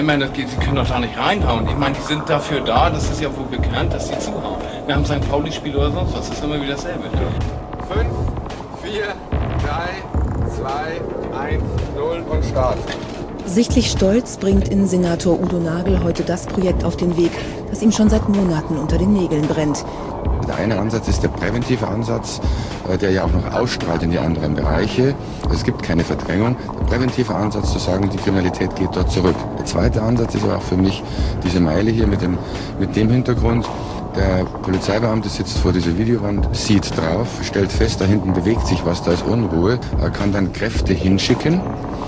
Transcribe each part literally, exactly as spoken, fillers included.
Ich meine, das geht, sie können doch da nicht reinhauen. Ich meine, die sind dafür da, das ist ja wohl bekannt, dass sie zuhauen. Wir haben Sankt Pauli-Spiel oder sonst was, das ist immer wieder dasselbe. fünf, vier, drei, zwei, eins, null und Start. Sichtlich stolz bringt Innensenator Udo Nagel heute das Projekt auf den Weg, das ihm schon seit Monaten unter den Nägeln brennt. Der eine Ansatz ist der präventive Ansatz, der ja auch noch ausstrahlt in die anderen Bereiche. Es gibt keine Verdrängung. Der präventive Ansatz zu sagen, die Kriminalität geht dort zurück. Der zweite Ansatz ist aber auch für mich diese Meile hier mit dem, mit dem Hintergrund. Der Polizeibeamte sitzt vor dieser Videowand, sieht drauf, stellt fest, da hinten bewegt sich was, da ist Unruhe, er kann dann Kräfte hinschicken.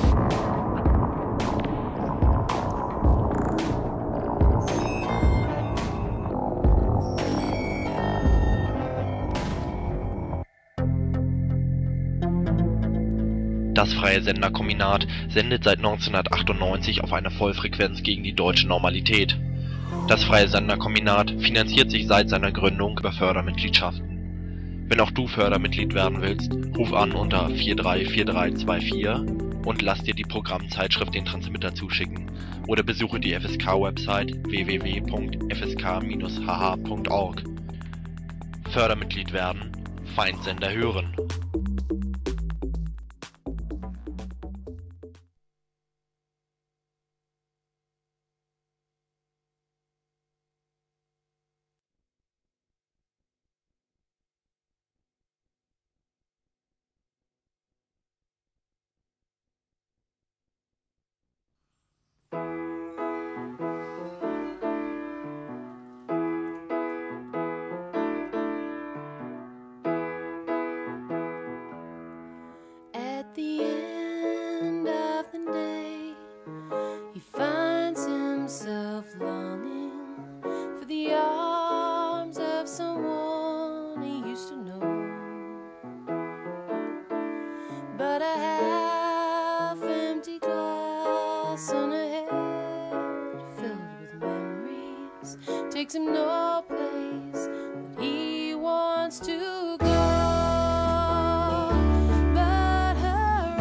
Das Freie Senderkombinat sendet seit neunzehnhundertachtundneunzig auf einer Vollfrequenz gegen die deutsche Normalität. Das Freie Senderkombinat finanziert sich seit seiner Gründung über Fördermitgliedschaften. Wenn auch du Fördermitglied werden willst, ruf an unter vier drei vier drei zwei vier und lass dir die Programmzeitschrift den Transmitter zuschicken oder besuche die F S K-Website w w w punkt f s k dash h h punkt org. Fördermitglied werden, Feindsender hören. Takes him no place that he wants to go. But her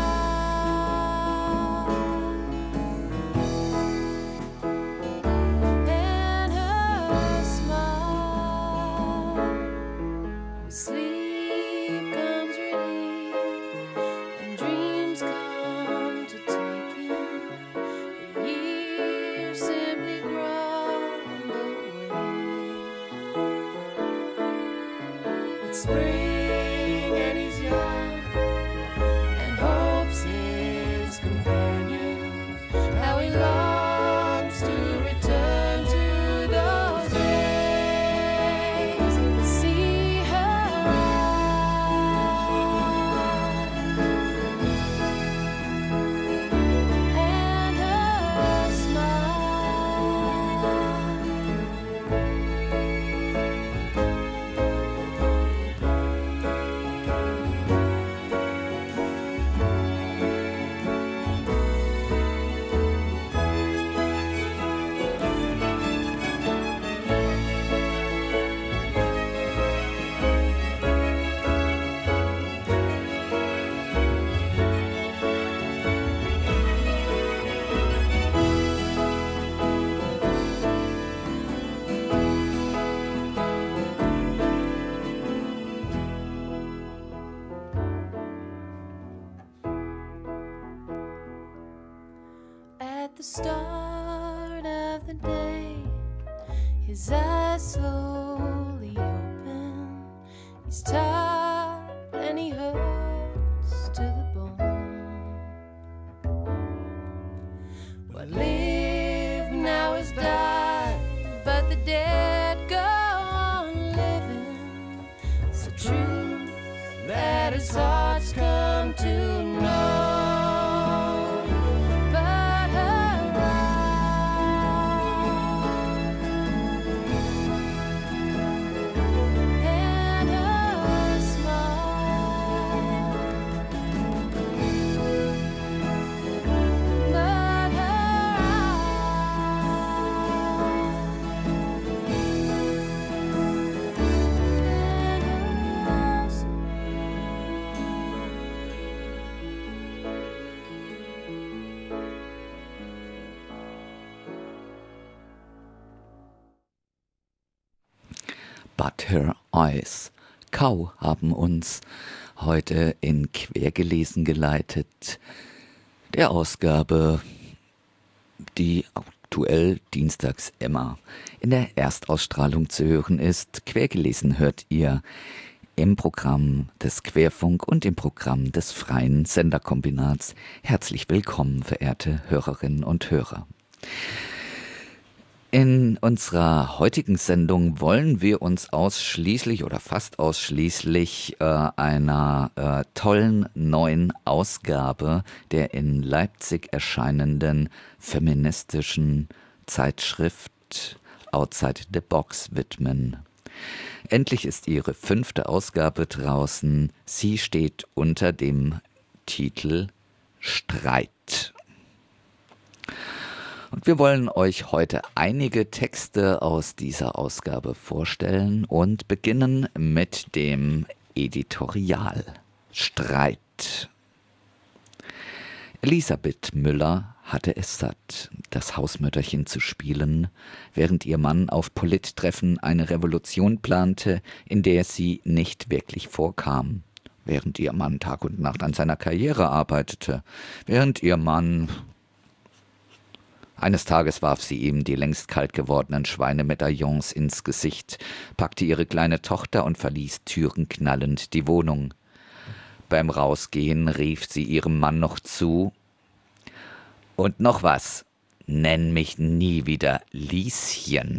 eyes and her smile, with sleep comes relief and dreams come to take him. The years simply crumble away. It's spring and he's young and hope's his companion. How he longs to return to those days, see her eyes and her smile. At the start of the day, his eyes slowly open. He's tired and he hurts to the bone. What lived now is died, but the dead go on living. It's the truth that his heart's come to know. But her eyes and her smile, but her But Her Eyes. Kau haben uns heute in Quergelesen geleitet, der Ausgabe, die aktuell dienstags immer in der Erstausstrahlung zu hören ist. Quergelesen hört ihr im Programm des Querfunk und im Programm des Freien Senderkombinats. Herzlich willkommen, verehrte Hörerinnen und Hörer. In unserer heutigen Sendung wollen wir uns ausschließlich oder fast ausschließlich äh, einer äh, tollen neuen Ausgabe der in Leipzig erscheinenden feministischen Zeitschrift Outside the Box widmen. Endlich ist ihre fünfte Ausgabe draußen. Sie steht unter dem Titel Streit. Und wir wollen euch heute einige Texte aus dieser Ausgabe vorstellen und beginnen mit dem Editorial. Streit. Elisabeth Müller hatte es satt, das Hausmütterchen zu spielen, während ihr Mann auf Polittreffen eine Revolution plante, in der sie nicht wirklich vorkam. Während ihr Mann Tag und Nacht an seiner Karriere arbeitete, während ihr Mann... Eines Tages warf sie ihm die längst kalt gewordenen Schweinemedaillons ins Gesicht, packte ihre kleine Tochter und verließ türenknallend die Wohnung. Beim Rausgehen rief sie ihrem Mann noch zu: Und noch was, nenn mich nie wieder Lieschen.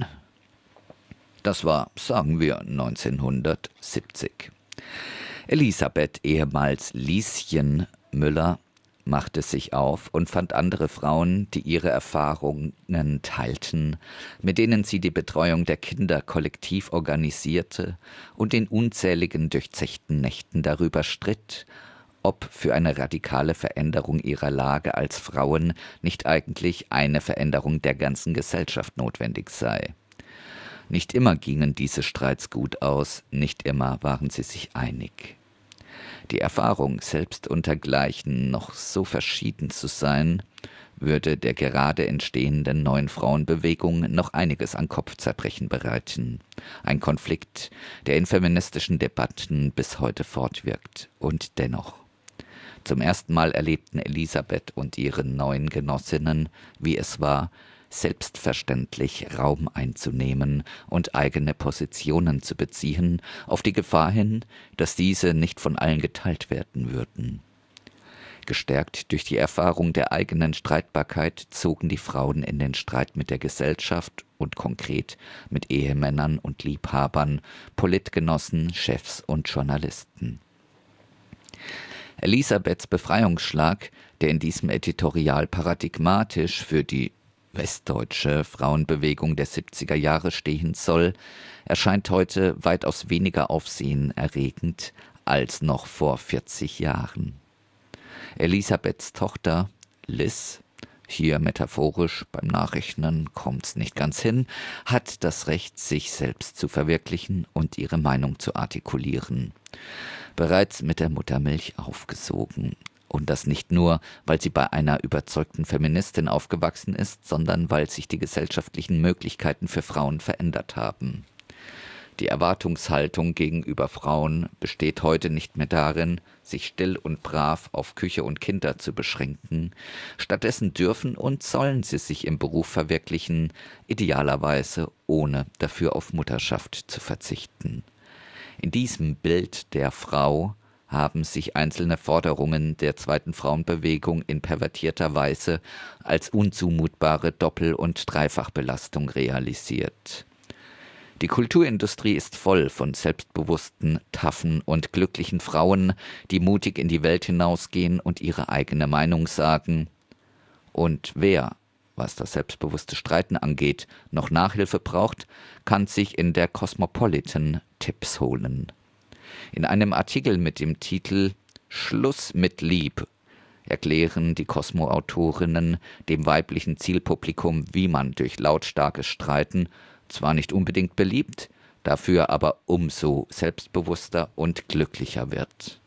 Das war, sagen wir, neunzehnhundertsiebzig. Elisabeth, ehemals Lieschen Müller, machte sich auf und fand andere Frauen, die ihre Erfahrungen teilten, mit denen sie die Betreuung der Kinder kollektiv organisierte und in unzähligen durchzechten Nächten darüber stritt, ob für eine radikale Veränderung ihrer Lage als Frauen nicht eigentlich eine Veränderung der ganzen Gesellschaft notwendig sei. Nicht immer gingen diese Streits gut aus, nicht immer waren sie sich einig. Die Erfahrung, selbst untergleichen noch so verschieden zu sein, würde der gerade entstehenden neuen Frauenbewegung noch einiges an Kopfzerbrechen bereiten. Ein Konflikt, der in feministischen Debatten bis heute fortwirkt. Und dennoch. Zum ersten Mal erlebten Elisabeth und ihre neuen Genossinnen, wie es war, selbstverständlich Raum einzunehmen und eigene Positionen zu beziehen, auf die Gefahr hin, dass diese nicht von allen geteilt werden würden. Gestärkt durch die Erfahrung der eigenen Streitbarkeit zogen die Frauen in den Streit mit der Gesellschaft und konkret mit Ehemännern und Liebhabern, Politgenossen, Chefs und Journalisten. Elisabeths Befreiungsschlag, der in diesem Editorial paradigmatisch für die westdeutsche Frauenbewegung der siebziger Jahre stehen soll, erscheint heute weitaus weniger aufsehenerregend als noch vor vierzig Jahren. Elisabeths Tochter, Liz, hier metaphorisch, beim Nachrechnen kommt's nicht ganz hin, hat das Recht, sich selbst zu verwirklichen und ihre Meinung zu artikulieren. Bereits mit der Muttermilch aufgesogen. Und das nicht nur, weil sie bei einer überzeugten Feministin aufgewachsen ist, sondern weil sich die gesellschaftlichen Möglichkeiten für Frauen verändert haben. Die Erwartungshaltung gegenüber Frauen besteht heute nicht mehr darin, sich still und brav auf Küche und Kinder zu beschränken. Stattdessen dürfen und sollen sie sich im Beruf verwirklichen, idealerweise ohne dafür auf Mutterschaft zu verzichten. In diesem Bild der Frau haben sich einzelne Forderungen der zweiten Frauenbewegung in pervertierter Weise als unzumutbare Doppel- und Dreifachbelastung realisiert. Die Kulturindustrie ist voll von selbstbewussten, taffen und glücklichen Frauen, die mutig in die Welt hinausgehen und ihre eigene Meinung sagen. Und wer, was das selbstbewusste Streiten angeht, noch Nachhilfe braucht, kann sich in der Cosmopolitan Tipps holen. In einem Artikel mit dem Titel »Schluss mit Lieb« erklären die Cosmo-Autorinnen dem weiblichen Zielpublikum, wie man durch lautstarkes Streiten zwar nicht unbedingt beliebt, dafür aber umso selbstbewusster und glücklicher wird.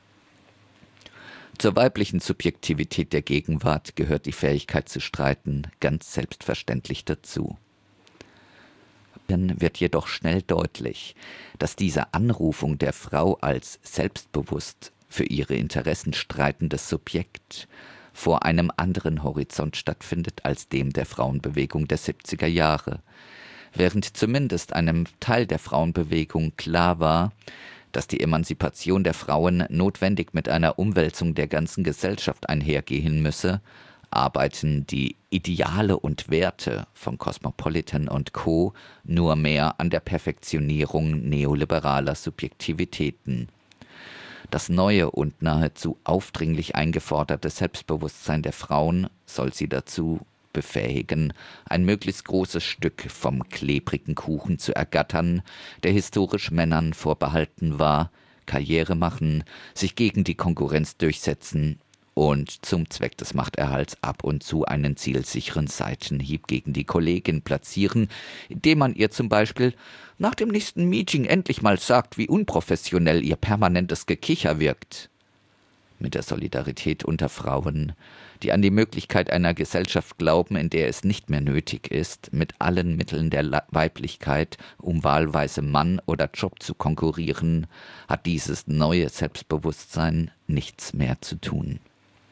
Zur weiblichen Subjektivität der Gegenwart gehört die Fähigkeit zu streiten ganz selbstverständlich dazu. wird jedoch schnell deutlich, dass diese Anrufung der Frau als selbstbewusst für ihre Interessen streitendes Subjekt vor einem anderen Horizont stattfindet als dem der Frauenbewegung der siebziger Jahre, während zumindest einem Teil der Frauenbewegung klar war, dass die Emanzipation der Frauen notwendig mit einer Umwälzung der ganzen Gesellschaft einhergehen müsse, arbeiten die Ideale und Werte von Cosmopolitan und Co. nur mehr an der Perfektionierung neoliberaler Subjektivitäten. Das neue und nahezu aufdringlich eingeforderte Selbstbewusstsein der Frauen soll sie dazu befähigen, ein möglichst großes Stück vom klebrigen Kuchen zu ergattern, der historisch Männern vorbehalten war, Karriere machen, sich gegen die Konkurrenz durchsetzen und zum Zweck des Machterhalts ab und zu einen zielsicheren Seitenhieb gegen die Kollegin platzieren, indem man ihr zum Beispiel nach dem nächsten Meeting endlich mal sagt, wie unprofessionell ihr permanentes Gekicher wirkt. Mit der Solidarität unter Frauen, die an die Möglichkeit einer Gesellschaft glauben, in der es nicht mehr nötig ist, mit allen Mitteln der Weiblichkeit um wahlweise Mann oder Job zu konkurrieren, hat dieses neue Selbstbewusstsein nichts mehr zu tun.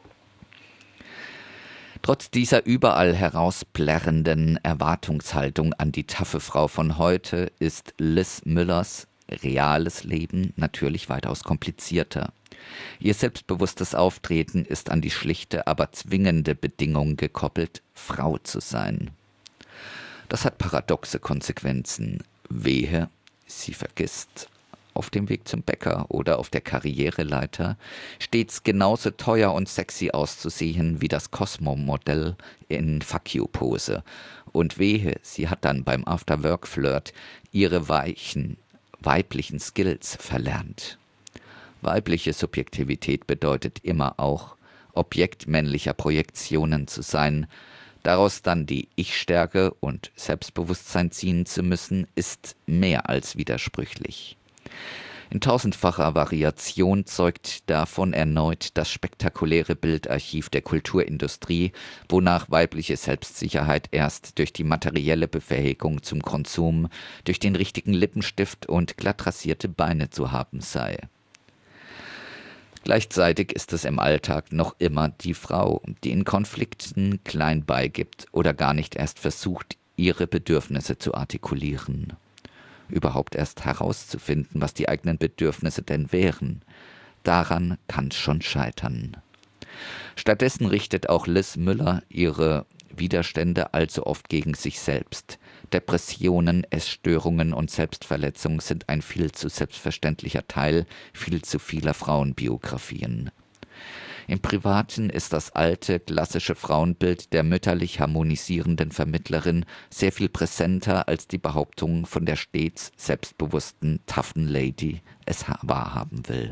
Trotz dieser überall herausplärrenden Erwartungshaltung an die taffe Frau von heute ist Liz Müllers reales Leben natürlich weitaus komplizierter. Ihr selbstbewusstes Auftreten ist an die schlichte, aber zwingende Bedingung gekoppelt, Frau zu sein. Das hat paradoxe Konsequenzen. Wehe, sie vergisst, auf dem Weg zum Bäcker oder auf der Karriereleiter stets genauso teuer und sexy auszusehen wie das Cosmo-Modell in Fuck You-Pose. Und wehe, sie hat dann beim After-Work-Flirt ihre weichen, weiblichen Skills verlernt. Weibliche Subjektivität bedeutet immer auch, Objekt männlicher Projektionen zu sein. Daraus dann die Ich-Stärke und Selbstbewusstsein ziehen zu müssen, ist mehr als widersprüchlich. In tausendfacher Variation zeugt davon erneut das spektakuläre Bildarchiv der Kulturindustrie, wonach weibliche Selbstsicherheit erst durch die materielle Befähigung zum Konsum, durch den richtigen Lippenstift und glatt rasierte Beine zu haben sei. Gleichzeitig ist es im Alltag noch immer die Frau, die in Konflikten klein beigibt oder gar nicht erst versucht, ihre Bedürfnisse zu artikulieren. Überhaupt erst herauszufinden, was die eigenen Bedürfnisse denn wären. Daran kann es schon scheitern. Stattdessen richtet auch Liz Müller ihre Widerstände allzu oft gegen sich selbst. Depressionen, Essstörungen und Selbstverletzung sind ein viel zu selbstverständlicher Teil viel zu vieler Frauenbiografien. Im Privaten ist das alte, klassische Frauenbild der mütterlich harmonisierenden Vermittlerin sehr viel präsenter, als die Behauptung von der stets selbstbewussten, toughen Lady es wahrhaben will.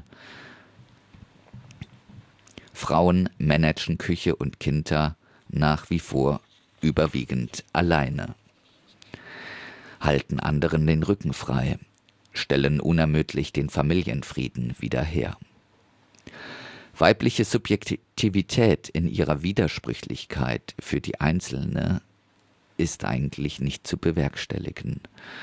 Frauen managen Küche und Kinder nach wie vor überwiegend alleine, halten anderen den Rücken frei, stellen unermüdlich den Familienfrieden wieder her. Weibliche Subjektivität in ihrer Widersprüchlichkeit für die Einzelne ist eigentlich nicht zu bewerkstelligen.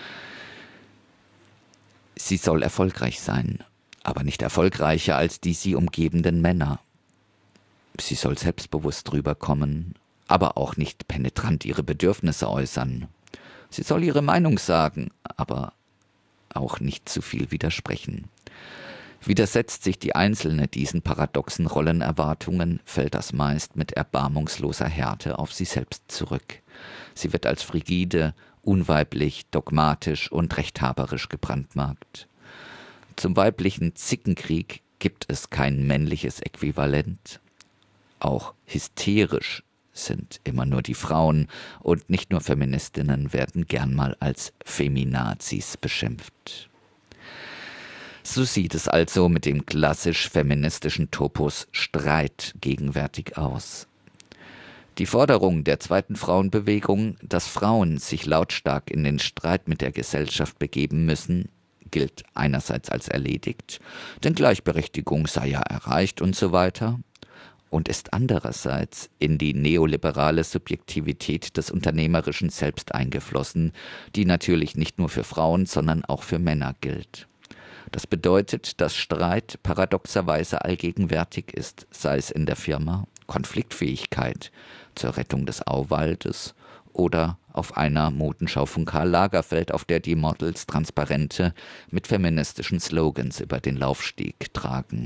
Sie soll erfolgreich sein, aber nicht erfolgreicher als die sie umgebenden Männer. Sie soll selbstbewusst rüberkommen, aber auch nicht penetrant ihre Bedürfnisse äußern. Sie soll ihre Meinung sagen, aber auch nicht zu viel widersprechen. Widersetzt sich die Einzelne diesen paradoxen Rollenerwartungen, fällt das meist mit erbarmungsloser Härte auf sie selbst zurück. Sie wird als frigide, unweiblich, dogmatisch und rechthaberisch gebrandmarkt. Zum weiblichen Zickenkrieg gibt es kein männliches Äquivalent. Auch hysterisch sind immer nur die Frauen und nicht nur Feministinnen werden gern mal als Feminazis beschimpft. So sieht es also mit dem klassisch-feministischen Topos Streit gegenwärtig aus. Die Forderung der zweiten Frauenbewegung, dass Frauen sich lautstark in den Streit mit der Gesellschaft begeben müssen, gilt einerseits als erledigt, denn Gleichberechtigung sei ja erreicht und so weiter. und ist andererseits in die neoliberale Subjektivität des Unternehmerischen selbst eingeflossen, die natürlich nicht nur für Frauen, sondern auch für Männer gilt. Das bedeutet, dass Streit paradoxerweise allgegenwärtig ist, sei es in der Firma, Konfliktfähigkeit zur Rettung des Auwaldes oder auf einer Modenschau von Karl Lagerfeld, auf der die Models Transparente mit feministischen Slogans über den Laufsteg tragen.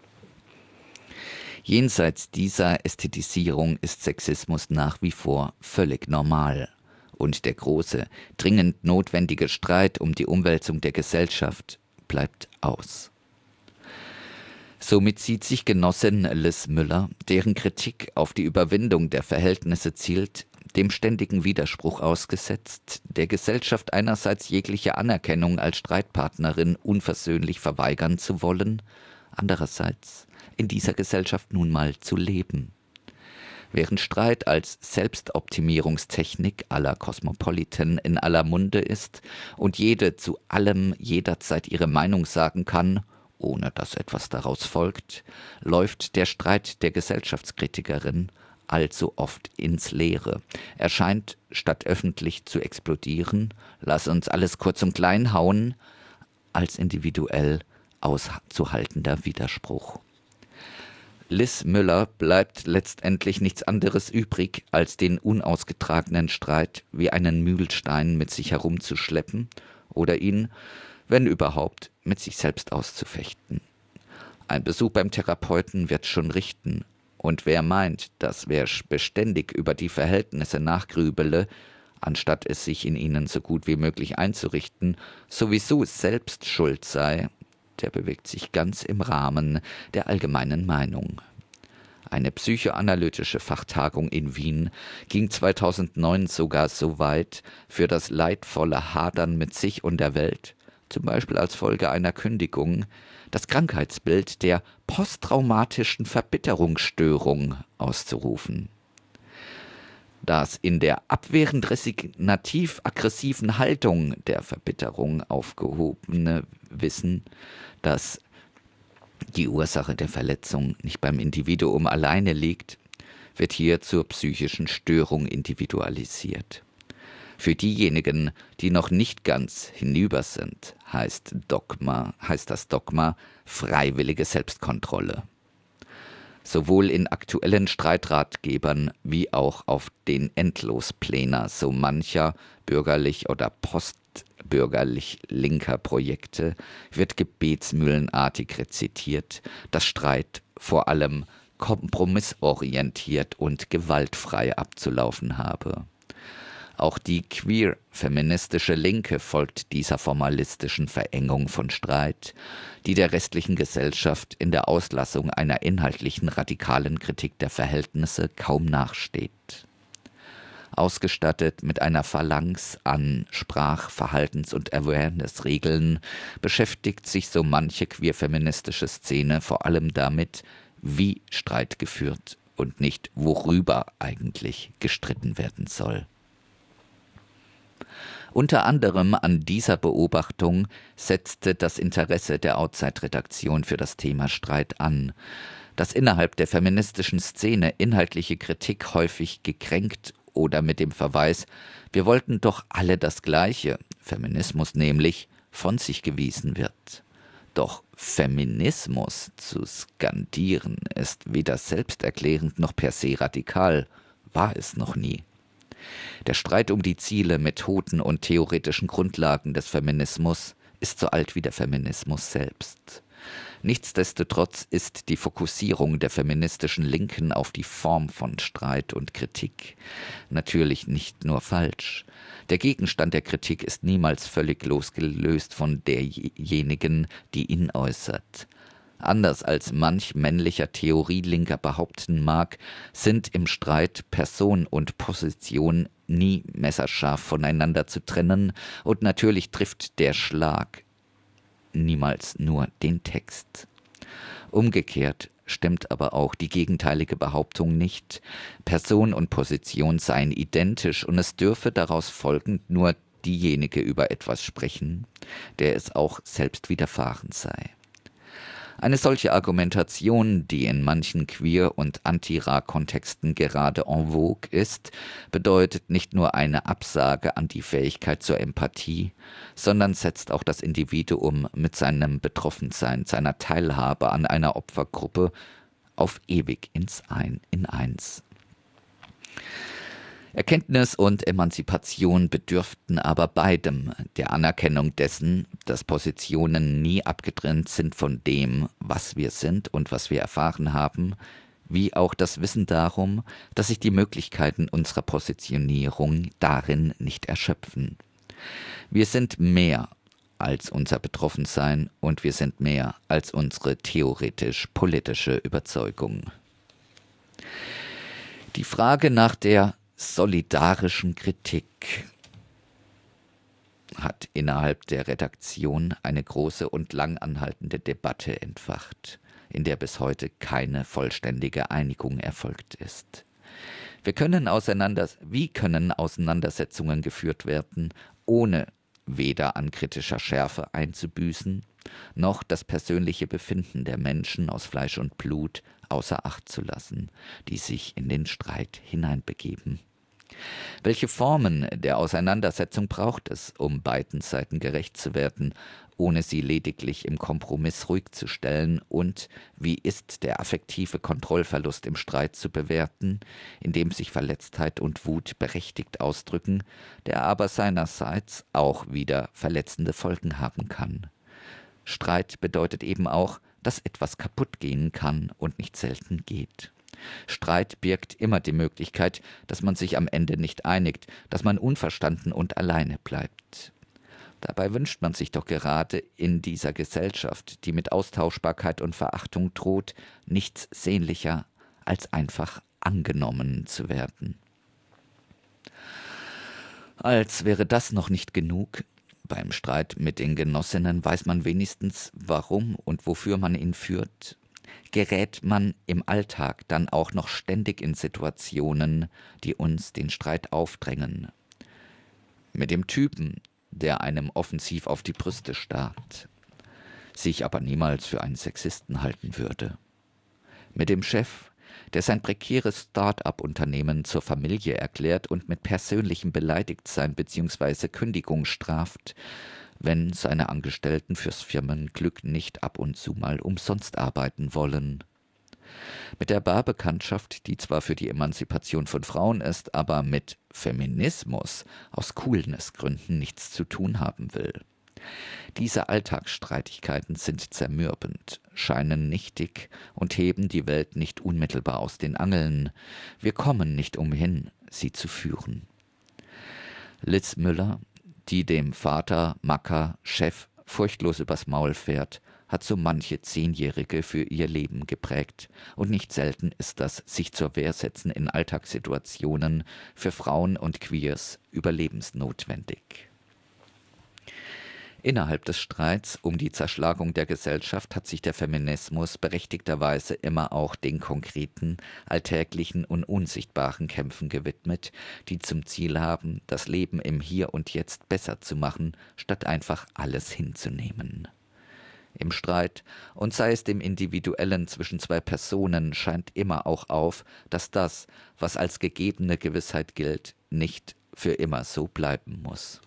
Jenseits dieser Ästhetisierung ist Sexismus nach wie vor völlig normal. Und der große, dringend notwendige Streit um die Umwälzung der Gesellschaft bleibt aus. Somit sieht sich Genossin Liz Müller, deren Kritik auf die Überwindung der Verhältnisse zielt, dem ständigen Widerspruch ausgesetzt, der Gesellschaft einerseits jegliche Anerkennung als Streitpartnerin unversöhnlich verweigern zu wollen, andererseits in dieser Gesellschaft nun mal zu leben. Während Streit als Selbstoptimierungstechnik à la Cosmopolitan in aller Munde ist und jede zu allem jederzeit ihre Meinung sagen kann, ohne dass etwas daraus folgt, läuft der Streit der Gesellschaftskritikerin allzu oft ins Leere. Er scheint, statt öffentlich zu explodieren, lass uns alles kurz und klein hauen, als individuell auszuhaltender Widerspruch. Liz Müller bleibt letztendlich nichts anderes übrig, als den unausgetragenen Streit wie einen Mühlstein mit sich herumzuschleppen oder ihn, wenn überhaupt, mit sich selbst auszufechten. Ein Besuch beim Therapeuten wird schon richten, und wer meint, dass wer beständig über die Verhältnisse nachgrübele, anstatt es sich in ihnen so gut wie möglich einzurichten, sowieso selbst schuld sei, der bewegt sich ganz im Rahmen der allgemeinen Meinung. Eine psychoanalytische Fachtagung in Wien ging zweitausendneun sogar so weit, für das leidvolle Hadern mit sich und der Welt, zum Beispiel als Folge einer Kündigung, das Krankheitsbild der posttraumatischen Verbitterungsstörung auszurufen. Das in der abwehrend resignativ-aggressiven Haltung der Verbitterung aufgehobene Wissen, dass die Ursache der Verletzung nicht beim Individuum alleine liegt, wird hier zur psychischen Störung individualisiert. Für diejenigen, die noch nicht ganz hinüber sind, heißt Dogma, heißt das Dogma freiwillige Selbstkontrolle. Sowohl in aktuellen Streitratgebern wie auch auf den Endlosplänen so mancher bürgerlich oder postbürgerlich linker Projekte wird gebetsmühlenartig rezitiert, dass Streit vor allem kompromissorientiert und gewaltfrei abzulaufen habe. Auch die queer-feministische Linke folgt dieser formalistischen Verengung von Streit, die der restlichen Gesellschaft in der Auslassung einer inhaltlichen radikalen Kritik der Verhältnisse kaum nachsteht. Ausgestattet mit einer Phalanx an Sprach-, Verhaltens- und Awareness-Regeln beschäftigt sich so manche queer-feministische Szene vor allem damit, wie Streit geführt und nicht worüber eigentlich gestritten werden soll. Unter anderem an dieser Beobachtung setzte das Interesse der Outside-Redaktion für das Thema Streit an, dass innerhalb der feministischen Szene inhaltliche Kritik häufig gekränkt oder mit dem Verweis, wir wollten doch alle das Gleiche, Feminismus nämlich, von sich gewiesen wird. Doch Feminismus zu skandieren ist weder selbsterklärend noch per se radikal, war es noch nie. Der Streit um die Ziele, Methoden und theoretischen Grundlagen des Feminismus ist so alt wie der Feminismus selbst. Nichtsdestotrotz ist die Fokussierung der feministischen Linken auf die Form von Streit und Kritik natürlich nicht nur falsch. Der Gegenstand der Kritik ist niemals völlig losgelöst von derjenigen, die ihn äußert. Anders als manch männlicher Theorielinker behaupten mag, sind im Streit Person und Position nie messerscharf voneinander zu trennen und natürlich trifft der Schlag niemals nur den Text. Umgekehrt stimmt aber auch die gegenteilige Behauptung nicht. Person und Position seien identisch und es dürfe daraus folgend nur diejenige über etwas sprechen, der es auch selbst widerfahren sei. Eine solche Argumentation, die in manchen Queer- und Anti-Ra-Kontexten gerade en vogue ist, bedeutet nicht nur eine Absage an die Fähigkeit zur Empathie, sondern setzt auch das Individuum mit seinem Betroffensein, seiner Teilhabe an einer Opfergruppe auf ewig ins Ein, in eins. Erkenntnis und Emanzipation bedürften aber beidem der Anerkennung dessen, dass Positionen nie abgetrennt sind von dem, was wir sind und was wir erfahren haben, wie auch das Wissen darum, dass sich die Möglichkeiten unserer Positionierung darin nicht erschöpfen. Wir sind mehr als unser Betroffensein und wir sind mehr als unsere theoretisch-politische Überzeugung. Die Frage nach der solidarischen Kritik hat innerhalb der Redaktion eine große und lang anhaltende Debatte entfacht, in der bis heute keine vollständige Einigung erfolgt ist. Wir können auseinander, wie können Auseinandersetzungen geführt werden, ohne weder an kritischer Schärfe einzubüßen, noch das persönliche Befinden der Menschen aus Fleisch und Blut außer Acht zu lassen, die sich in den Streit hineinbegeben. Welche Formen der Auseinandersetzung braucht es, um beiden Seiten gerecht zu werden, ohne sie lediglich im Kompromiss ruhig zu stellen? Und wie ist der affektive Kontrollverlust im Streit zu bewerten, in dem sich Verletztheit und Wut berechtigt ausdrücken, der aber seinerseits auch wieder verletzende Folgen haben kann? Streit bedeutet eben auch, dass etwas kaputt gehen kann und nicht selten geht. Streit birgt immer die Möglichkeit, dass man sich am Ende nicht einigt, dass man unverstanden und alleine bleibt. Dabei wünscht man sich doch gerade in dieser Gesellschaft, die mit Austauschbarkeit und Verachtung droht, nichts sehnlicher, als einfach angenommen zu werden. Als wäre das noch nicht genug, beim Streit mit den Genossinnen weiß man wenigstens, warum und wofür man ihn führt. Gerät man im Alltag dann auch noch ständig in Situationen, die uns den Streit aufdrängen. Mit dem Typen, der einem offensiv auf die Brüste starrt, sich aber niemals für einen Sexisten halten würde. Mit dem Chef, der sein prekäres Start-up-Unternehmen zur Familie erklärt und mit persönlichem Beleidigtsein bzw. Kündigung straft, wenn seine Angestellten fürs Firmenglück nicht ab und zu mal umsonst arbeiten wollen. Mit der Barbekanntschaft, die zwar für die Emanzipation von Frauen ist, aber mit Feminismus aus Coolness-Gründen nichts zu tun haben will. Diese Alltagsstreitigkeiten sind zermürbend, scheinen nichtig und heben die Welt nicht unmittelbar aus den Angeln. Wir kommen nicht umhin, sie zu führen. Liz Müller, die dem Vater, Macker, Chef furchtlos übers Maul fährt, hat so manche Zehnjährige für ihr Leben geprägt. Und nicht selten ist das sich zur Wehr setzen in Alltagssituationen für Frauen und Queers überlebensnotwendig. Innerhalb des Streits um die Zerschlagung der Gesellschaft hat sich der Feminismus berechtigterweise immer auch den konkreten, alltäglichen und unsichtbaren Kämpfen gewidmet, die zum Ziel haben, das Leben im Hier und Jetzt besser zu machen, statt einfach alles hinzunehmen. Im Streit, und sei es dem Individuellen zwischen zwei Personen, scheint immer auch auf, dass das, was als gegebene Gewissheit gilt, nicht für immer so bleiben muss.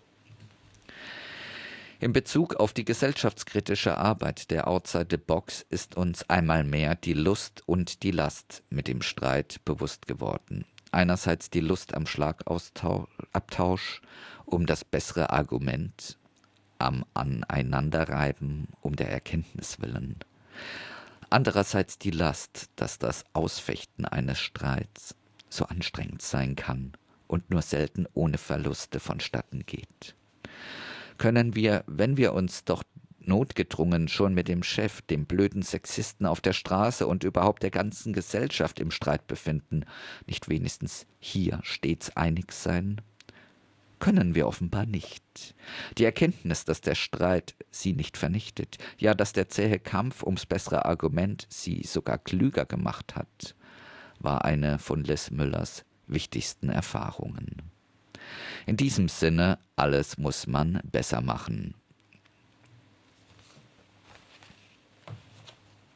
In Bezug auf die gesellschaftskritische Arbeit der Outside the Box ist uns einmal mehr die Lust und die Last mit dem Streit bewusst geworden. Einerseits die Lust am Schlagabtausch, um das bessere Argument, am Aneinanderreiben, um der Erkenntnis willen. Andererseits die Last, dass das Ausfechten eines Streits so anstrengend sein kann und nur selten ohne Verluste vonstatten geht. Können wir, wenn wir uns doch notgedrungen schon mit dem Chef, dem blöden Sexisten auf der Straße und überhaupt der ganzen Gesellschaft im Streit befinden, nicht wenigstens hier stets einig sein? Können wir offenbar nicht. Die Erkenntnis, dass der Streit sie nicht vernichtet, ja, dass der zähe Kampf ums bessere Argument sie sogar klüger gemacht hat, war eine von Liz Müllers wichtigsten Erfahrungen. In diesem Sinne, alles muss man besser machen.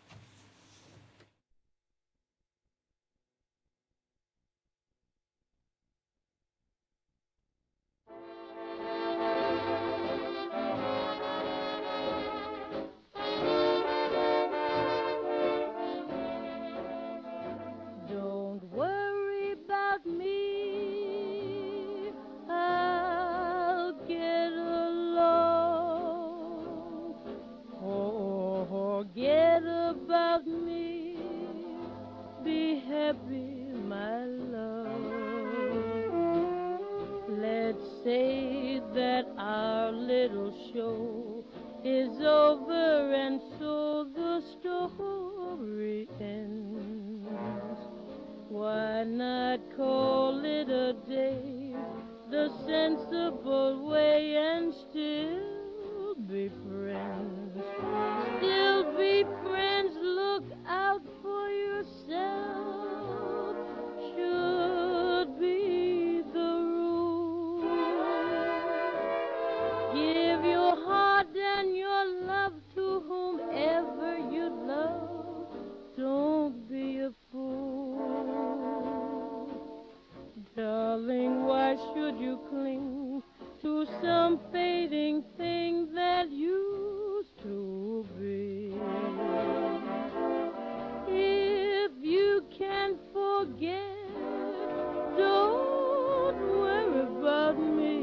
say that our little show is over and so the story ends. Why not call it a day, the sensible way, and still be friends? Still be friends, look out for yourself, should be the rule. Give your heart and your love to whomever you love, don't be a fool. Darling, why should you cling to some fading thing that used to be? If you can forget, don't worry about me.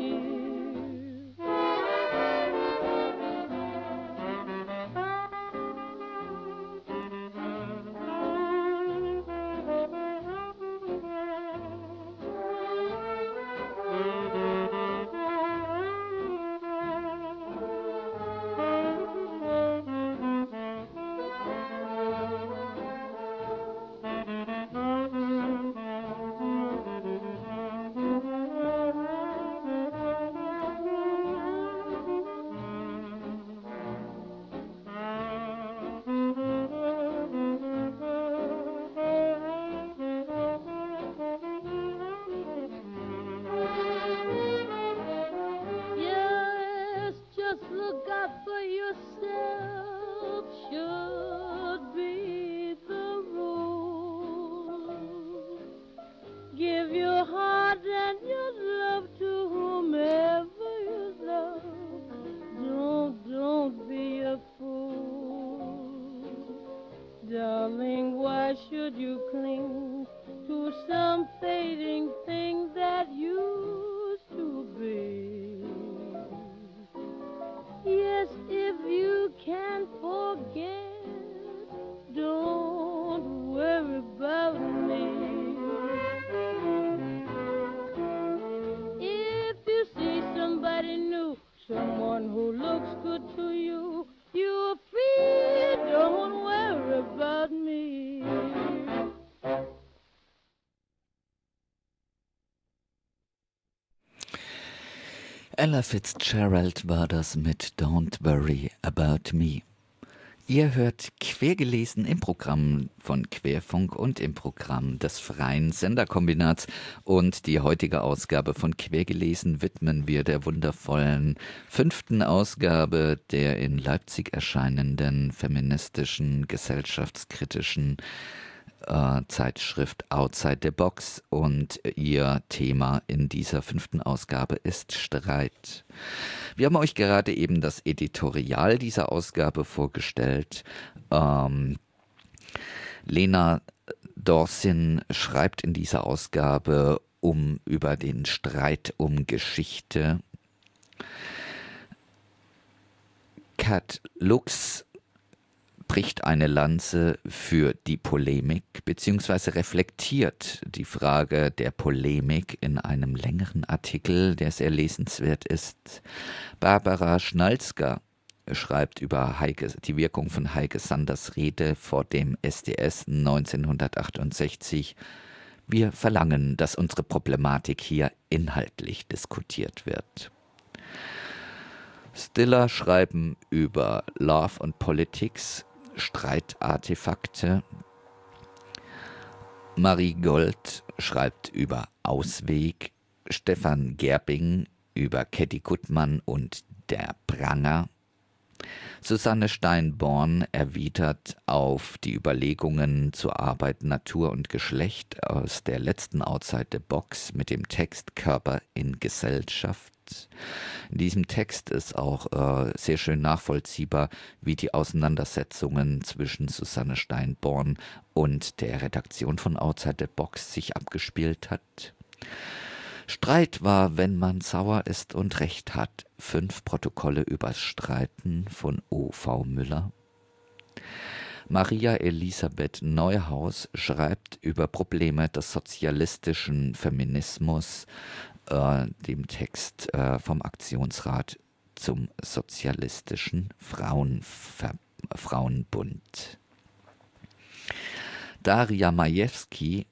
Darling, why should you cling to some fading thing that used to be? Yes, if you can forget, don't worry about me. If you see somebody new, someone who looks good to you, you're free, don't worry about me. Ella Fitzgerald war das mit Don't Worry About Me. Ihr hört Quergelesen im Programm von Querfunk und im Programm des Freien Senderkombinats. Und die heutige Ausgabe von Quergelesen widmen wir der wundervollen fünften Ausgabe der in Leipzig erscheinenden feministischen, gesellschaftskritischen äh, Zeitschrift Outside the Box. Und ihr Thema in dieser fünften Ausgabe ist Streit. Wir haben euch gerade eben das Editorial dieser Ausgabe vorgestellt. Ähm, Lena Dorsin schreibt in dieser Ausgabe um über den Streit um Geschichte. Kat Lux bricht eine Lanze für die Polemik beziehungsweise reflektiert die Frage der Polemik in einem längeren Artikel, der sehr lesenswert ist. Barbara Schnalzka schreibt über Heike, die Wirkung von Heike Sanders Rede vor dem S D S neunzehnhundertachtundsechzig. Wir verlangen, dass unsere Problematik hier inhaltlich diskutiert wird. Stiller schreiben über Love und Politics, Streitartefakte. Marie Gold schreibt über Ausweg. Stefan Gerbing über Käthe Gutmann und der Pranger. Susanne Stein-Born erwidert auf die Überlegungen zur Arbeit, Natur und Geschlecht aus der letzten Outside the Box mit dem Text Körper in Gesellschaft. In diesem Text ist auch äh, sehr schön nachvollziehbar, wie die Auseinandersetzungen zwischen Susanne Stein-Born und der Redaktion von Outside the Box sich abgespielt hat. Streit war, wenn man sauer ist und Recht hat. Fünf Protokolle übers Streiten von O V Müller. Maria Elisabeth Neuhaus schreibt über Probleme des sozialistischen Feminismus äh, dem Text äh, vom Aktionsrat zum Sozialistischen Frauenver- Frauenbund. Daria Majewski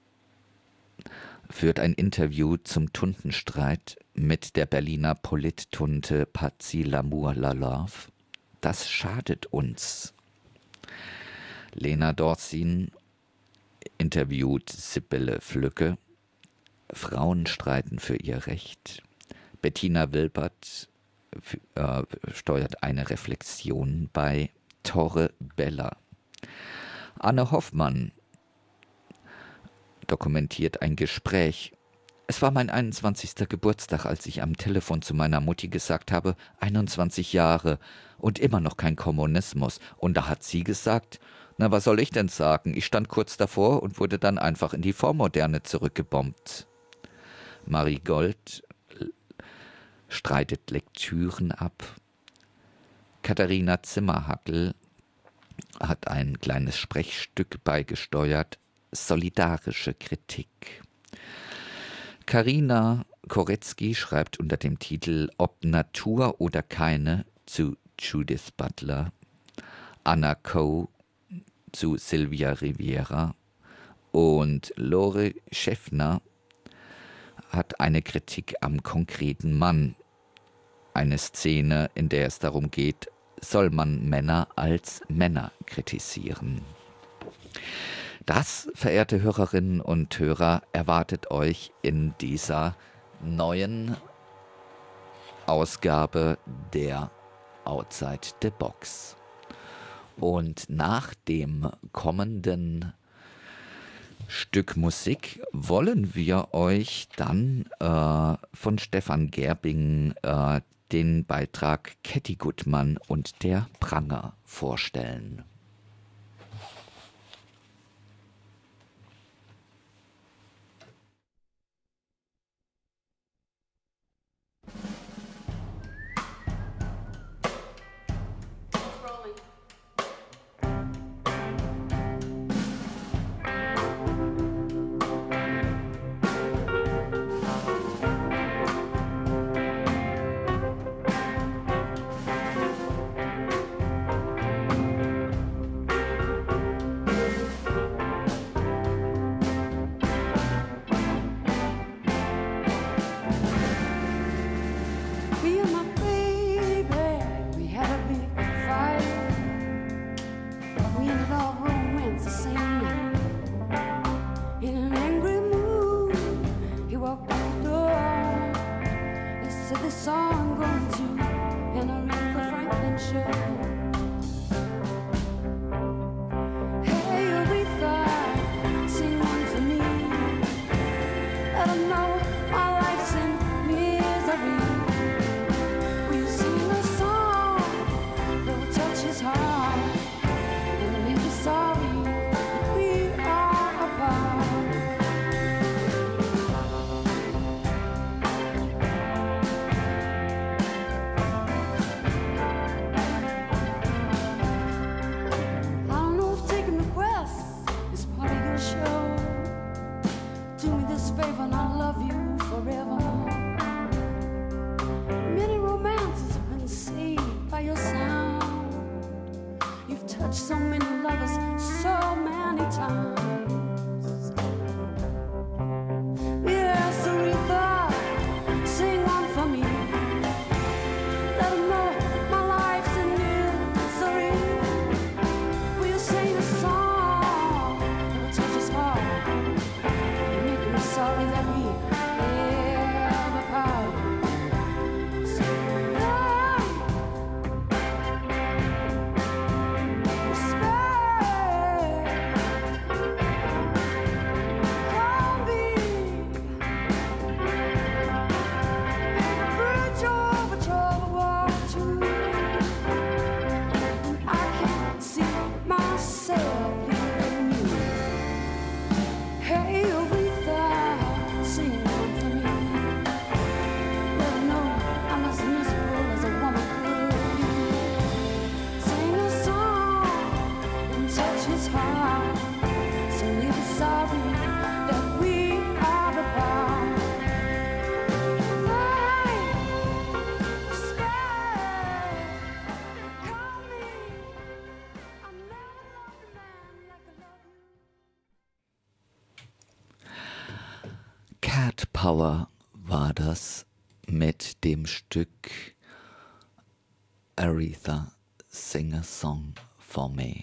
führt ein Interview zum Tuntenstreit mit der Berliner Polittunte Patxi Lamour-Lalove. Das schadet uns. Lena Dorsin interviewt Sibylle Flücke. Frauen streiten für ihr Recht. Bettina Wilbert äh, steuert eine Reflexion bei. Torre Bella. Anne Hoffmann dokumentiert ein Gespräch. Es war mein einundzwanzigster Geburtstag, als ich am Telefon zu meiner Mutti gesagt habe, einundzwanzig Jahre und immer noch kein Kommunismus. Und da hat sie gesagt, na, was soll ich denn sagen? Ich stand kurz davor und wurde dann einfach in die Vormoderne zurückgebombt. Marie Gold streitet Lektüren ab. Katharina Zimmerhackel hat ein kleines Sprechstück beigesteuert, solidarische Kritik. Carina Koretzky schreibt unter dem Titel Ob Natur oder keine zu Judith Butler, Anna Coe zu Sylvia Riviera und Lore Schäffner hat eine Kritik am konkreten Mann. Eine Szene, in der es darum geht, soll man Männer als Männer kritisieren. Das, verehrte Hörerinnen und Hörer, erwartet euch in dieser neuen Ausgabe der Outside the Box. Und nach dem kommenden Stück Musik wollen wir euch dann äh, von Stefan Gerbing äh, den Beitrag Käthi Gutmann und der Pranger vorstellen. Cat Power war das mit dem Stück Aretha Sing a Song for Me.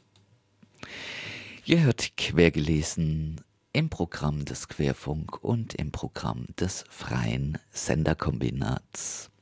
Ihr hört Quergelesen im Programm des Querfunk und im Programm des Freien Senderkombinats.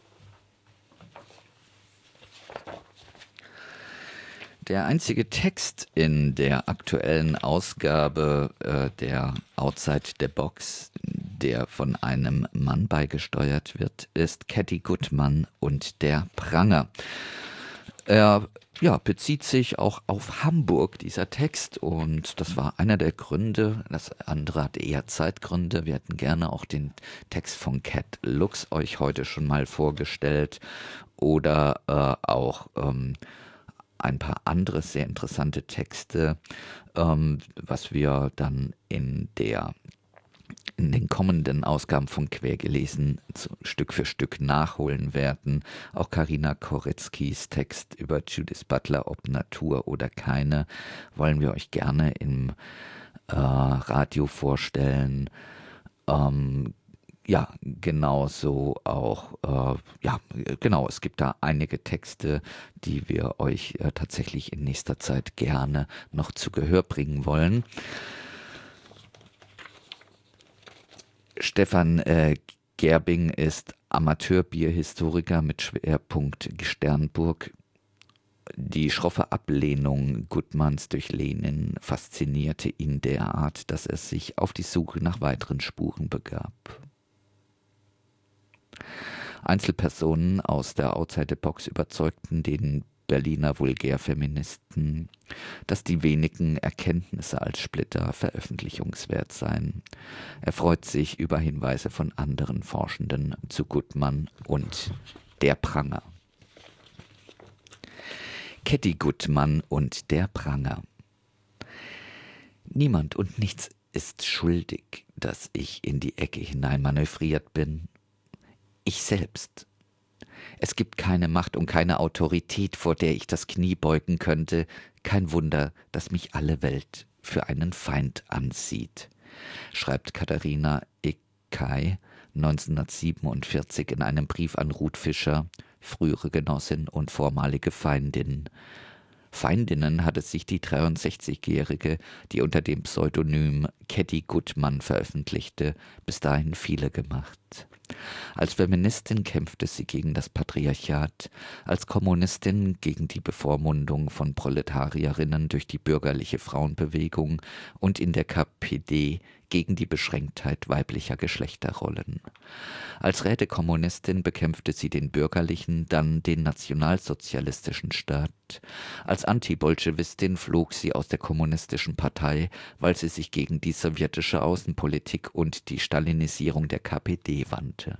Der einzige Text in der aktuellen Ausgabe äh, der Outside the Box, der von einem Mann beigesteuert wird, ist Cathy Gutmann und der Pranger. Er ja, bezieht sich auch auf Hamburg, dieser Text, und das war einer der Gründe. Das andere hat eher Zeitgründe. Wir hätten gerne auch den Text von Cat Lux euch heute schon mal vorgestellt oder äh, auch ähm, ein paar andere sehr interessante Texte, ähm, was wir dann in der in den kommenden Ausgaben von Quergelesen Stück für Stück nachholen werden. Auch Carina Koretzkis Text über Judith Butler, ob Natur oder keine, wollen wir euch gerne im äh, Radio vorstellen. Ähm, ja, genauso auch, äh, ja, genau, es gibt da einige Texte, die wir euch äh, tatsächlich in nächster Zeit gerne noch zu Gehör bringen wollen. Stefan äh, Gerbing ist Amateurbierhistoriker mit Schwerpunkt Sternburg. Die schroffe Ablehnung Gutmanns durch Lenin faszinierte ihn derart, dass er sich auf die Suche nach weiteren Spuren begab. Einzelpersonen aus der Outside the Box überzeugten den Berliner Vulgärfeministen, dass die wenigen Erkenntnisse als Splitter veröffentlichungswert seien. Er freut sich über Hinweise von anderen Forschenden zu Gutmann und der Pranger. Cathy Gutmann und der Pranger. Niemand und nichts ist schuldig, dass ich in die Ecke hineinmanövriert bin. Ich selbst. Es gibt keine Macht und keine Autorität, vor der ich das Knie beugen könnte. Kein Wunder, dass mich alle Welt für einen Feind ansieht, schreibt Katharina Ekay neunzehnhundertsiebenundvierzig in einem Brief an Ruth Fischer, frühere Genossin und vormalige Feindin. Feindinnen hatte sich die dreiundsechzigjährige, die unter dem Pseudonym Cathy Gutmann veröffentlichte, bis dahin viele gemacht. Als Feministin kämpfte sie gegen das Patriarchat, als Kommunistin gegen die Bevormundung von Proletarierinnen durch die bürgerliche Frauenbewegung und in der K P D gegen die Beschränktheit weiblicher Geschlechterrollen. Als Rätekommunistin bekämpfte sie den bürgerlichen, dann den nationalsozialistischen Staat. Als Antibolschewistin flog sie aus der kommunistischen Partei, weil sie sich gegen die sowjetische Außenpolitik und die Stalinisierung der K P D wandte.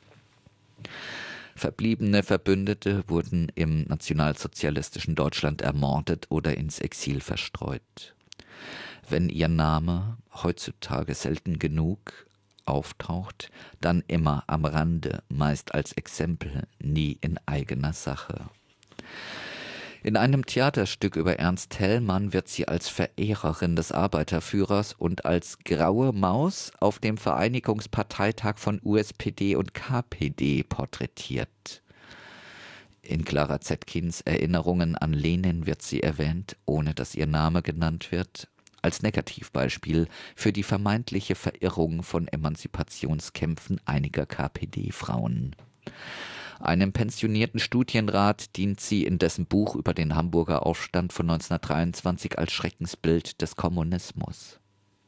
Verbliebene Verbündete wurden im nationalsozialistischen Deutschland ermordet oder ins Exil verstreut. Wenn ihr Name, heutzutage selten genug, auftaucht, dann immer am Rande, meist als Exempel, nie in eigener Sache. In einem Theaterstück über Ernst Thälmann wird sie als Verehrerin des Arbeiterführers und als graue Maus auf dem Vereinigungsparteitag von U S P D und K P D porträtiert. In Clara Zetkins Erinnerungen an Lenin wird sie erwähnt, ohne dass ihr Name genannt wird, als Negativbeispiel für die vermeintliche Verirrung von Emanzipationskämpfen einiger K P D-Frauen. Einem pensionierten Studienrat dient sie in dessen Buch über den Hamburger Aufstand von neunzehnhundertdreiundzwanzig als Schreckensbild des Kommunismus.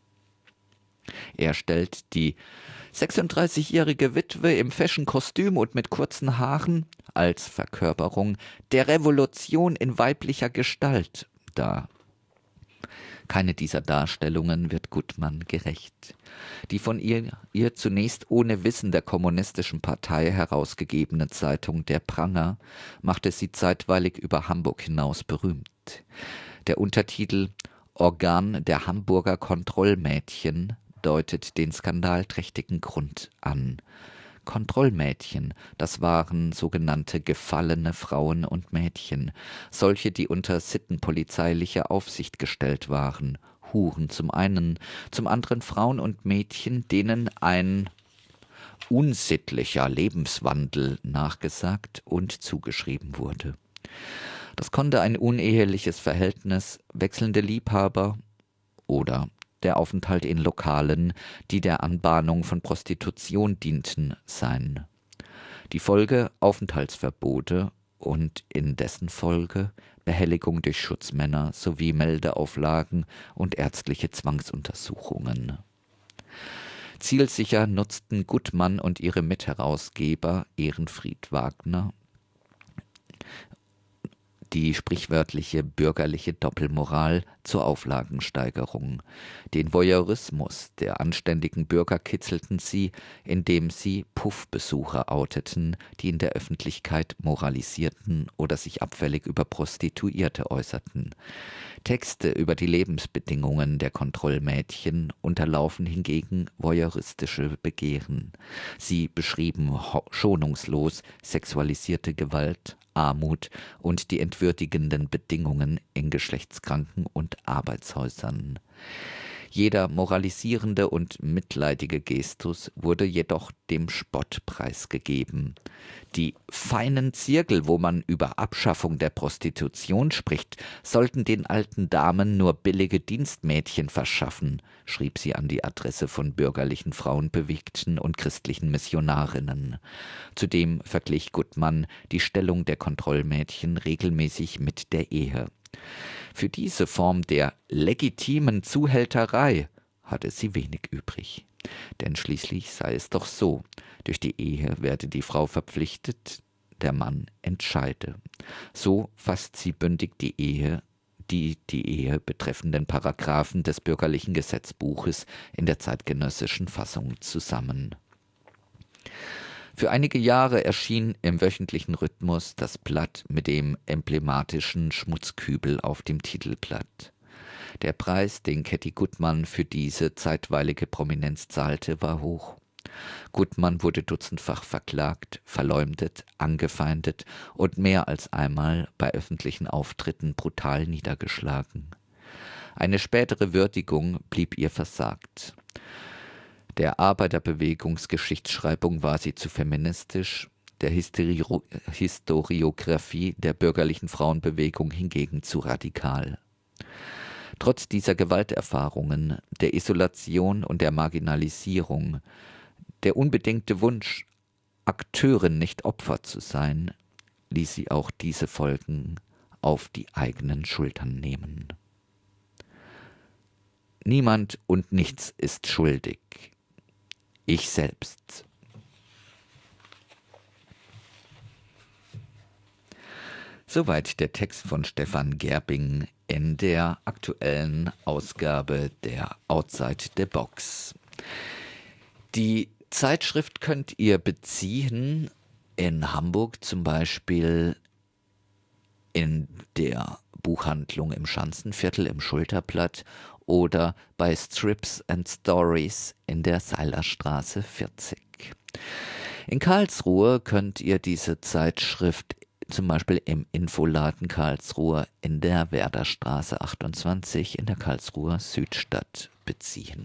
Er stellt die sechsunddreißigjährige Witwe im Fashion-Kostüm und mit kurzen Haaren als Verkörperung der Revolution in weiblicher Gestalt dar. Keine dieser Darstellungen wird Gutmann gerecht. Die von ihr, ihr zunächst ohne Wissen der kommunistischen Partei herausgegebene Zeitung Der Pranger machte sie zeitweilig über Hamburg hinaus berühmt. Der Untertitel »Organ der Hamburger Kontrollmädchen« deutet den skandalträchtigen Grund an. Kontrollmädchen, das waren sogenannte gefallene Frauen und Mädchen, solche, die unter sittenpolizeilicher Aufsicht gestellt waren, Huren zum einen, zum anderen Frauen und Mädchen, denen ein unsittlicher Lebenswandel nachgesagt und zugeschrieben wurde. Das konnte ein uneheliches Verhältnis, wechselnde Liebhaber oder der Aufenthalt in Lokalen, die der Anbahnung von Prostitution dienten, sein. Die Folge Aufenthaltsverbote und in dessen Folge Behelligung durch Schutzmänner sowie Meldeauflagen und ärztliche Zwangsuntersuchungen. Zielsicher nutzten Gutmann und ihre Mitherausgeber Ehrenfried Wagner die sprichwörtliche bürgerliche Doppelmoral zur Auflagensteigerung. Den Voyeurismus der anständigen Bürger kitzelten sie, indem sie Puffbesucher outeten, die in der Öffentlichkeit moralisierten oder sich abfällig über Prostituierte äußerten. Texte über die Lebensbedingungen der Kontrollmädchen unterlaufen hingegen voyeuristische Begehren. Sie beschrieben schonungslos sexualisierte Gewalt, Armut und die entwürdigenden Bedingungen in Geschlechtskranken- und Arbeitshäusern. Jeder moralisierende und mitleidige Gestus wurde jedoch dem Spott preisgegeben. Die feinen Zirkel, wo man über Abschaffung der Prostitution spricht, sollten den alten Damen nur billige Dienstmädchen verschaffen, schrieb sie an die Adresse von bürgerlichen Frauenbewegten und christlichen Missionarinnen. Zudem verglich Gutmann die Stellung der Kontrollmädchen regelmäßig mit der Ehe. Für diese Form der legitimen Zuhälterei hatte sie wenig übrig. Denn schließlich sei es doch so, durch die Ehe werde die Frau verpflichtet, der Mann entscheide. So fasst sie bündig die Ehe, die die Ehe betreffenden Paragraphen des bürgerlichen Gesetzbuches in der zeitgenössischen Fassung zusammen. Für einige Jahre erschien im wöchentlichen Rhythmus das Blatt mit dem emblematischen Schmutzkübel auf dem Titelblatt. Der Preis, den Käthi Gutmann für diese zeitweilige Prominenz zahlte, war hoch. Gutmann wurde dutzendfach verklagt, verleumdet, angefeindet und mehr als einmal bei öffentlichen Auftritten brutal niedergeschlagen. Eine spätere Würdigung blieb ihr versagt. Der Arbeiterbewegungsgeschichtsschreibung war sie zu feministisch, der Hysterio- Historiographie der bürgerlichen Frauenbewegung hingegen zu radikal. Trotz dieser Gewalterfahrungen, der Isolation und der Marginalisierung, der unbedingte Wunsch, Akteurin, nicht Opfer zu sein, ließ sie auch diese Folgen auf die eigenen Schultern nehmen. Niemand und nichts ist schuldig. Ich selbst. Soweit der Text von Stefan Gerbing in der aktuellen Ausgabe der Outside the Box. Die Zeitschrift könnt ihr beziehen in Hamburg zum Beispiel in der Buchhandlung im Schanzenviertel im Schulterblatt oder bei Strips and Stories in der Seilerstraße vierzig. In Karlsruhe könnt ihr diese Zeitschrift zum Beispiel im Infoladen Karlsruhe in der Werderstraße achtundzwanzig in der Karlsruher Südstadt beziehen.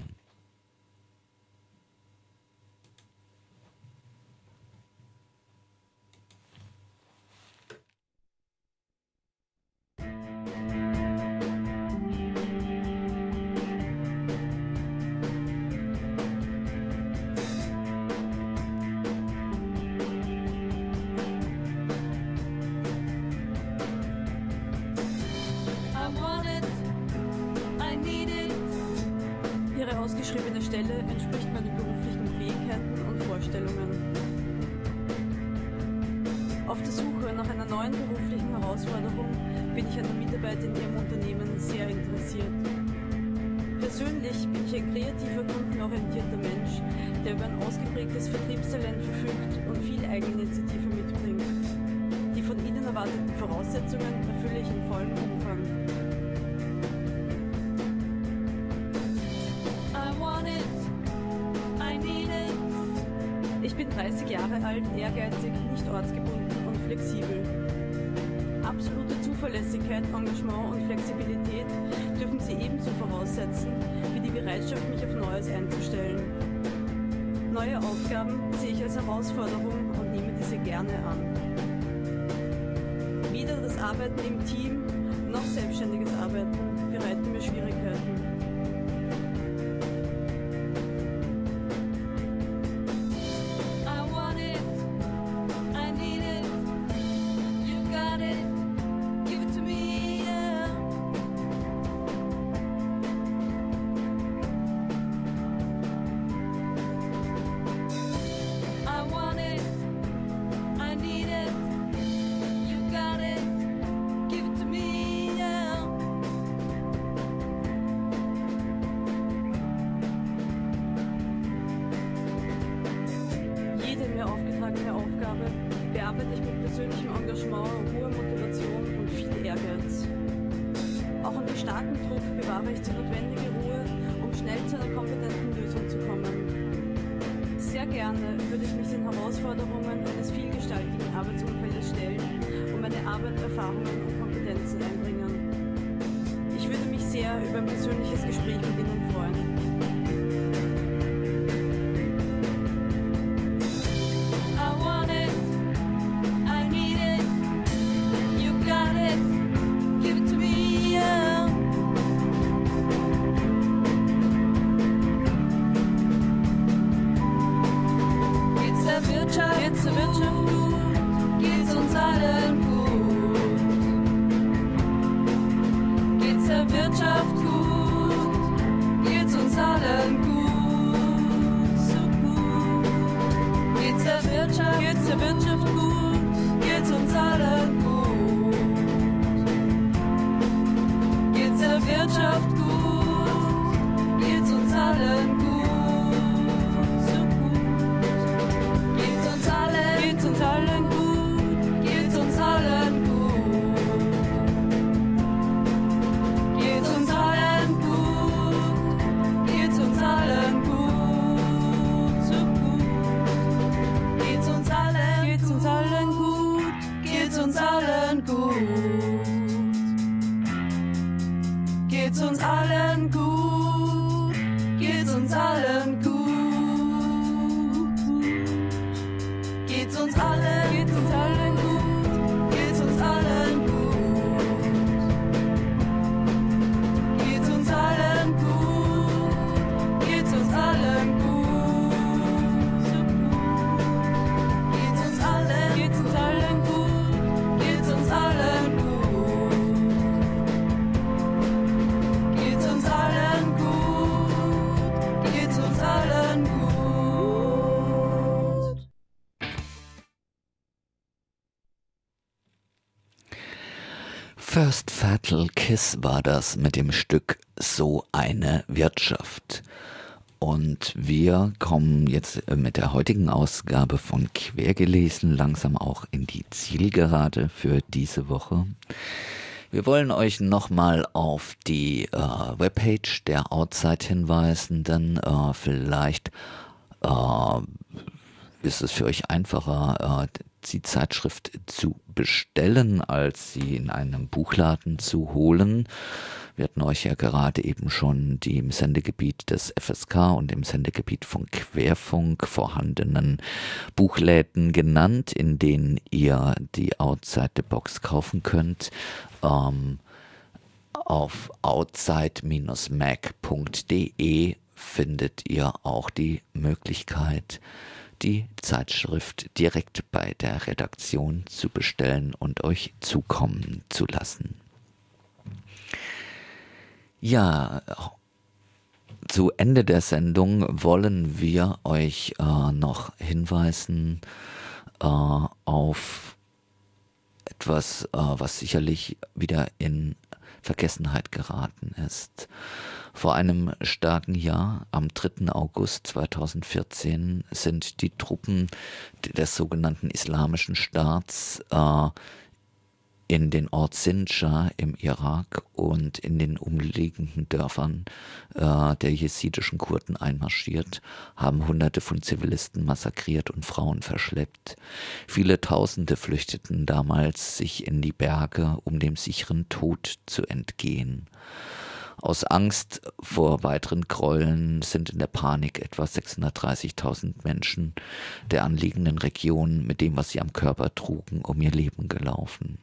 Ihre ausgeschriebene Stelle entspricht meinen beruflichen Fähigkeiten und Vorstellungen. Auf der Suche nach einer neuen beruflichen Herausforderung bin ich an der Mitarbeit in Ihrem Unternehmen sehr interessiert. Persönlich bin ich ein kreativer, kundenorientierter Mensch, der über ein ausgeprägtes Vertriebstalent verfügt und viel Eigeninitiative mitbringt. Die von Ihnen erwarteten Voraussetzungen erfülle ich in vollem Umfang. Ich bin dreißig Jahre alt, ehrgeizig, nicht ortsgebunden und flexibel. Absolute Zuverlässigkeit, Engagement und Flexibilität dürfen sie ebenso voraussetzen, wie die Bereitschaft, mich auf Neues einzustellen. Neue Aufgaben sehe ich als Herausforderung und nehme diese gerne an. Weder das Arbeiten im Team noch selbstständiges Arbeiten bereiten mir Schwierigkeiten. Über ein persönliches Gespräch mit Ihnen freuen. Geht's der Wirtschaft gut? Geht's uns allen gut? Geht's der Wirtschaft gut? Geht's uns allen gut? So gut. Geht's der Wirtschaft? Geht's der Wirtschaft gut? Geht's uns allen gut? Geht's der Wirtschaft gut? Geht's uns allen gut? Geht's uns allen gut? Geht's uns allen gut? Geht's uns allen gut? Geht's uns allen gut? So gut. Geht's uns allen? Geht's uns allen gut? Geht's uns allen gut? Geht's uns allen gut? Geht's uns allen gut? Geht's uns allen, geht's uns allen gut? Geht's uns allen gut? Geht's uns allen gut? Geht's uns allen gut? So gut. Geht's uns allen, geht's uns allen gut? Geht's uns allen gut? Geht's uns allen gut? Geht's uns allen gut? First Fatal Kiss war das mit dem Stück So eine Wirtschaft. Und wir kommen jetzt mit der heutigen Ausgabe von Quergelesen langsam auch in die Zielgerade für diese Woche. Wir wollen euch nochmal auf die äh, Webpage der Outside hinweisen, denn äh, vielleicht äh, ist es für euch einfacher, äh, die Zeitschrift zu bestellen, als sie in einem Buchladen zu holen. Wir hatten euch ja gerade eben schon die im Sendegebiet des F S K und im Sendegebiet von Querfunk vorhandenen Buchläden genannt, in denen ihr die Outside the Box kaufen könnt. Ähm, auf outside dash mac punkt de findet ihr auch die Möglichkeit, die Zeitschrift direkt bei der Redaktion zu bestellen und euch zukommen zu lassen. Ja, zu Ende der Sendung wollen wir euch äh, noch hinweisen äh, auf etwas, äh, was sicherlich wieder in Vergessenheit geraten ist. Vor einem starken Jahr, am dritten August zweitausendvierzehn, sind die Truppen des sogenannten Islamischen Staats äh, in den Ort Sinjar im Irak und in den umliegenden Dörfern äh, der jesidischen Kurden einmarschiert, haben Hunderte von Zivilisten massakriert und Frauen verschleppt. Viele Tausende flüchteten damals sich in die Berge, um dem sicheren Tod zu entgehen. Aus Angst vor weiteren Gräueln sind in der Panik etwa sechshundertdreißigtausend Menschen der anliegenden Region mit dem, was sie am Körper trugen, um ihr Leben gelaufen.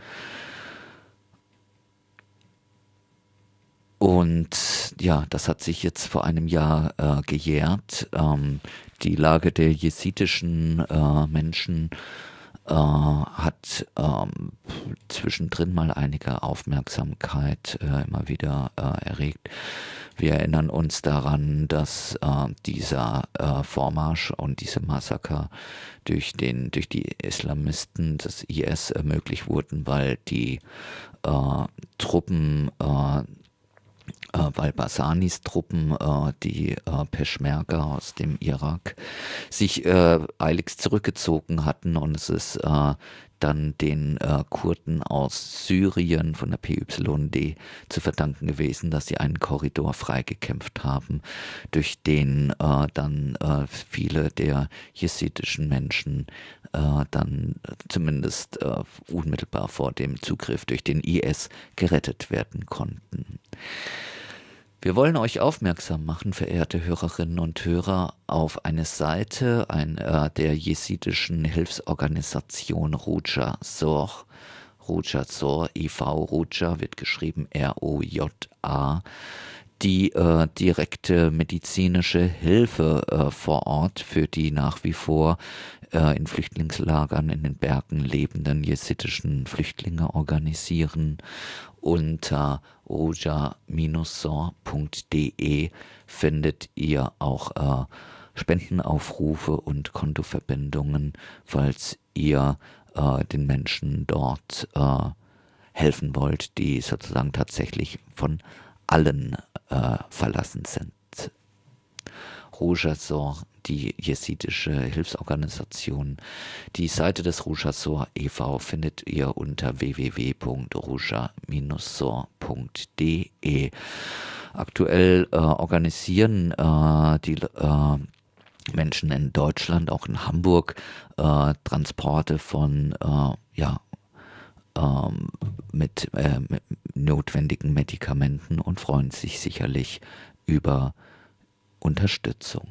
Und ja, das hat sich jetzt vor einem Jahr äh, gejährt. Ähm, die Lage der jesidischen äh, Menschen äh, hat ähm, zwischendrin mal einige Aufmerksamkeit äh, immer wieder äh, erregt. Wir erinnern uns daran, dass äh, dieser äh, Vormarsch und diese Massaker durch, den, durch die Islamisten des I S ermöglicht wurden, weil die äh, Truppen äh, Äh, weil Barzanis Truppen, äh, die äh, Peschmerga aus dem Irak, sich äh, eiligst zurückgezogen hatten und es ist äh, dann den äh, Kurden aus Syrien von der P Y D zu verdanken gewesen, dass sie einen Korridor freigekämpft haben, durch den äh, dann äh, viele der jesidischen Menschen äh, dann zumindest äh, unmittelbar vor dem Zugriff durch den I S gerettet werden konnten. Wir wollen euch aufmerksam machen, verehrte Hörerinnen und Hörer, auf eine Seite ein, äh, der jesidischen Hilfsorganisation Roja Zor. Roja Zor, E V Roja wird geschrieben R O J A, die äh, direkte medizinische Hilfe äh, vor Ort für die nach wie vor äh, in Flüchtlingslagern in den Bergen lebenden jesidischen Flüchtlinge organisieren. Unter roja Bindestrich zor punkt de findet ihr auch äh, Spendenaufrufe und Kontoverbindungen, falls ihr äh, den Menschen dort äh, helfen wollt, die sozusagen tatsächlich von allen äh, verlassen sind. Roja Zor, die jesidische Hilfsorganisation. Die Seite des Roja Zor e V findet ihr unter w w w punkt roja Bindestrich zor punkt de. Aktuell äh, organisieren äh, die äh, Menschen in Deutschland, auch in Hamburg, äh, Transporte von äh, ja, ähm, mit, äh, mit notwendigen Medikamenten und freuen sich sicherlich über Unterstützung.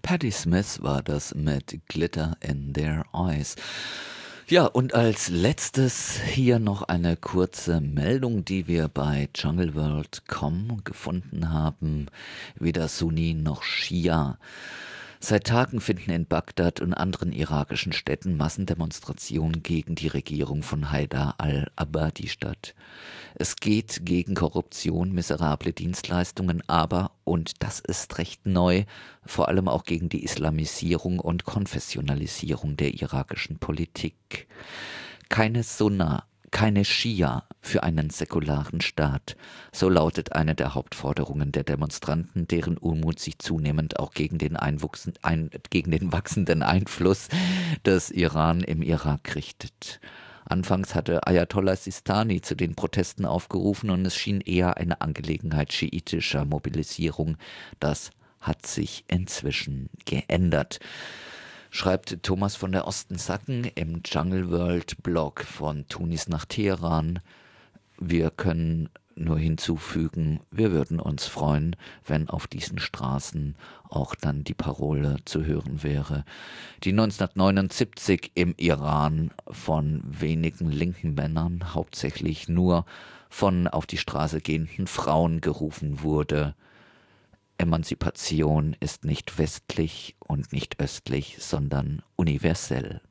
Patti Smith war das mit Glitter in Their Eyes. Ja, und als letztes hier noch eine kurze Meldung, die wir bei jungleworld punkt com gefunden haben. Weder Sunni noch Schia. Seit Tagen finden in Bagdad und anderen irakischen Städten Massendemonstrationen gegen die Regierung von Haidar al-Abadi statt. Es geht gegen Korruption, miserable Dienstleistungen, aber, und das ist recht neu, vor allem auch gegen die Islamisierung und Konfessionalisierung der irakischen Politik. Keine Sunna, keine Schia für einen säkularen Staat. So lautet eine der Hauptforderungen der Demonstranten, deren Unmut sich zunehmend auch gegen den, Einwuchsen, ein, gegen den wachsenden Einfluss des Iran im Irak richtet. Anfangs hatte Ayatollah Sistani zu den Protesten aufgerufen und es schien eher eine Angelegenheit schiitischer Mobilisierung. Das hat sich inzwischen geändert. Schreibt Thomas von der Osten-Sacken im Jungleworld-Blog von Tunis nach Teheran. Wir können nur hinzufügen, wir würden uns freuen, wenn auf diesen Straßen auch dann die Parole zu hören wäre, die neunzehnhundertneunundsiebzig im Iran von wenigen linken Männern, hauptsächlich nur von auf die Straße gehenden Frauen gerufen wurde. Emanzipation ist nicht westlich und nicht östlich, sondern universell.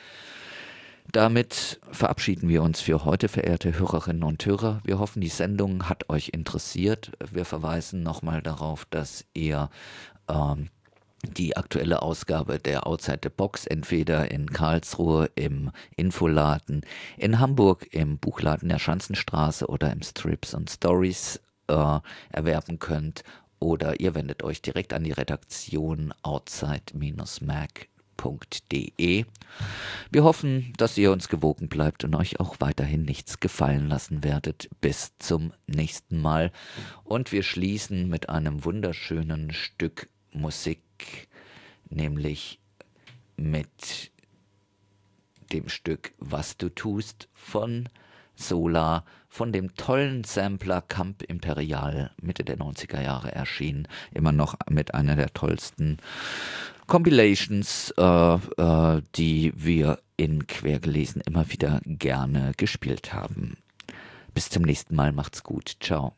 Damit verabschieden wir uns für heute, verehrte Hörerinnen und Hörer. Wir hoffen, die Sendung hat euch interessiert. Wir verweisen nochmal darauf, dass ihr ähm, die aktuelle Ausgabe der Outside the Box entweder in Karlsruhe im Infoladen, in Hamburg im Buchladen der Schanzenstraße oder im Strips and Stories äh, erwerben könnt. Oder ihr wendet euch direkt an die Redaktion outside dash mag punkt de. Wir hoffen, dass ihr uns gewogen bleibt und euch auch weiterhin nichts gefallen lassen werdet. Bis zum nächsten Mal. Und wir schließen mit einem wunderschönen Stück Musik, nämlich mit dem Stück Was du tust von Solar, von dem tollen Sampler Camp Imperial, Mitte der neunziger Jahre erschienen, immer noch mit einer der tollsten Compilations, äh, äh, die wir in Quergelesen immer wieder gerne gespielt haben. Bis zum nächsten Mal, macht's gut, ciao.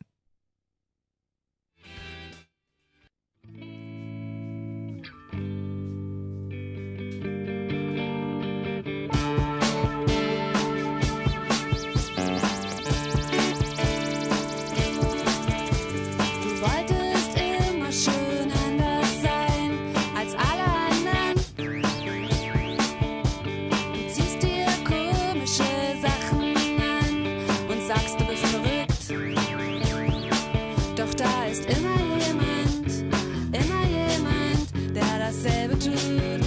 Immer jemand, immer jemand, der dasselbe tut.